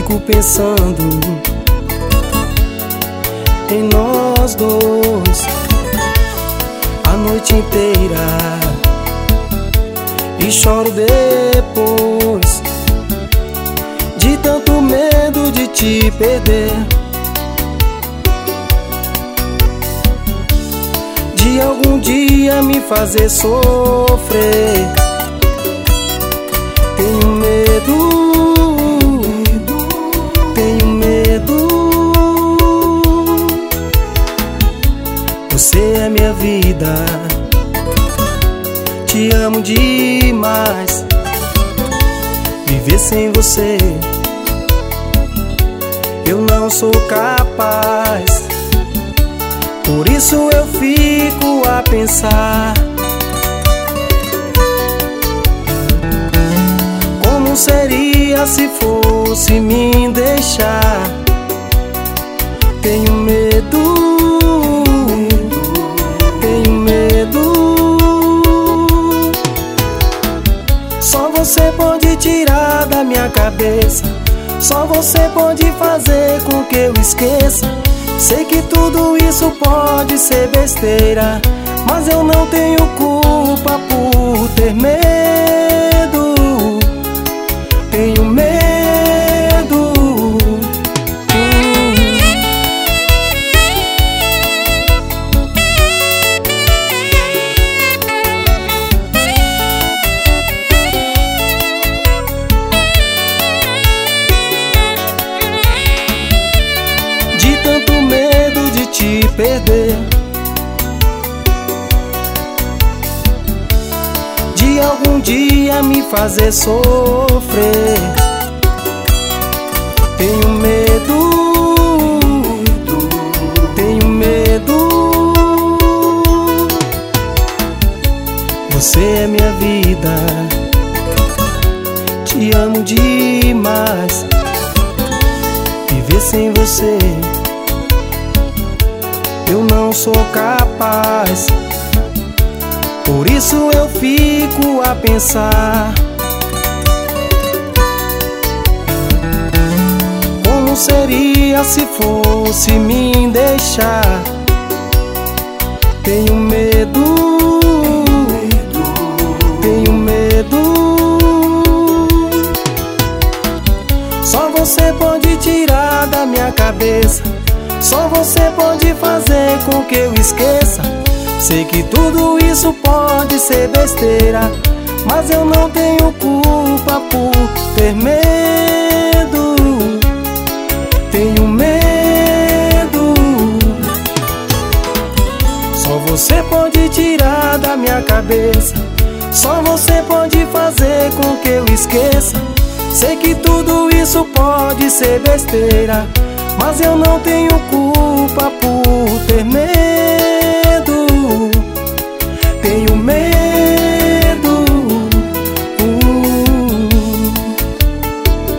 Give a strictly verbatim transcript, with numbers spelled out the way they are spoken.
fico pensando em nós dois a noite inteira e choro depois de tanto medo de te perder, de algum dia me fazer sofrer. Tenho medo, tenho medo. Você é minha vida, te amo demais. Viver sem você eu não sou capaz. Por isso eu fico a pensar como seria se fosse me deixar. Tenho medo, tenho medo. Só você pode tirar da minha cabeça, só você pode fazer com que eu esqueça. Sei que tudo isso pode ser besteira, mas eu não tenho culpa por ter medo. Tenho medo. hum. De tanto medo de te perder, de algum dia me fazer sofrer. Tenho medo, tenho medo. Você é minha vida, te amo demais. Viver sem você eu não sou capaz. Por isso eu fico a pensar como seria se fosse me deixar. Tenho medo, tenho medo. Só você pode tirar da minha cabeça, só você pode fazer com que eu esqueça. Sei que tudo isso pode ser besteira, mas eu não tenho culpa por ter medo. Tenho medo. Só você pode tirar da minha cabeça, só você pode fazer com que eu esqueça. Sei que tudo isso pode ser besteira, mas eu não tenho culpa por ter medo.